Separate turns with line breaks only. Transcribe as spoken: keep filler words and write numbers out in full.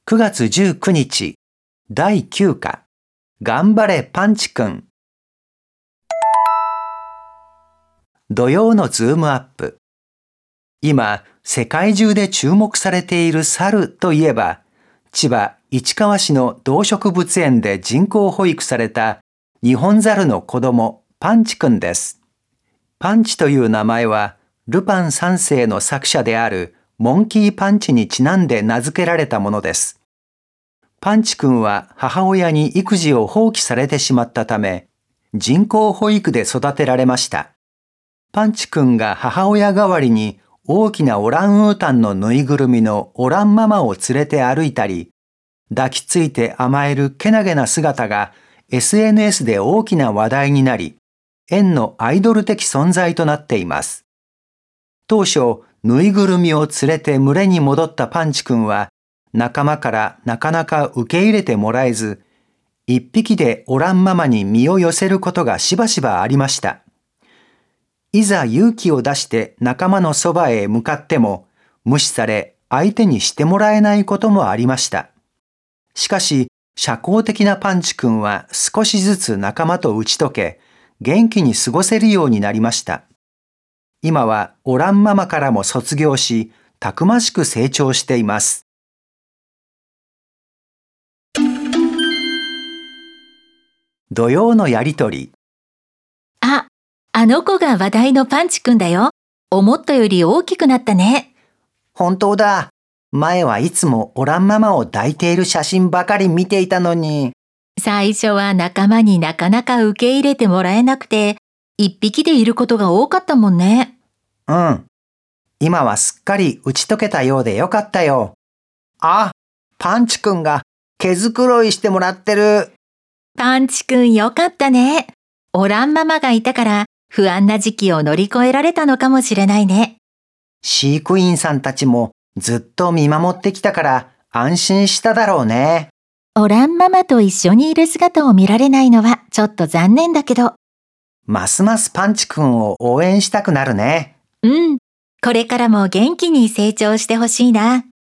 くがつじゅうくにち、だいきゅうか、頑張れパンチくん。土曜のズームアップ。今、世界中で注目されている猿といえば、千葉市川市の動植物園で人工保育されたニホンザルの子供、パンチくんです。パンチという名前は、ルパン三世の作者であるモンキーパンチにちなんで名付けられたものです。パンチくんは母親に育児を放棄されてしまったため、人工保育で育てられました。パンチくんが母親代わりに大きなオランウータンのぬいぐるみのオランママを連れて歩いたり、抱きついて甘えるけなげな姿が エスエヌエス で大きな話題になり、園のアイドル的存在となっています。当初、ぬいぐるみを連れて群れに戻ったパンチくんは、仲間からなかなか受け入れてもらえず、一匹でオランママに身を寄せることがしばしばありました。いざ勇気を出して仲間のそばへ向かっても、無視され相手にしてもらえないこともありました。しかし、社交的なパンチくんは少しずつ仲間と打ち解け、元気に過ごせるようになりました。今はオランママからも卒業し、たくましく成長しています。土曜のやりとり。
あ、あの子が話題のパンチくんだよ。思ったより大きくなったね。
本当だ。前はいつもオランママを抱いている写真ばかり見ていたのに。
最初は仲間になかなか受け入れてもらえなくて、一匹でいることが多かったもんね。
うん。今はすっかり打ち解けたようでよかったよ。あ、パンチくんが毛づくろいしてもらってる。
パンチくんよかったね。オランママがいたから不安な時期を乗り越えられたのかもしれないね。
飼育員さんたちもずっと見守ってきたから安心しただろうね。
オランママと一緒にいる姿を見られないのはちょっと残念だけど。
ますますパンチくんを応援したくなるね。
うん。これからも元気に成長してほしいな。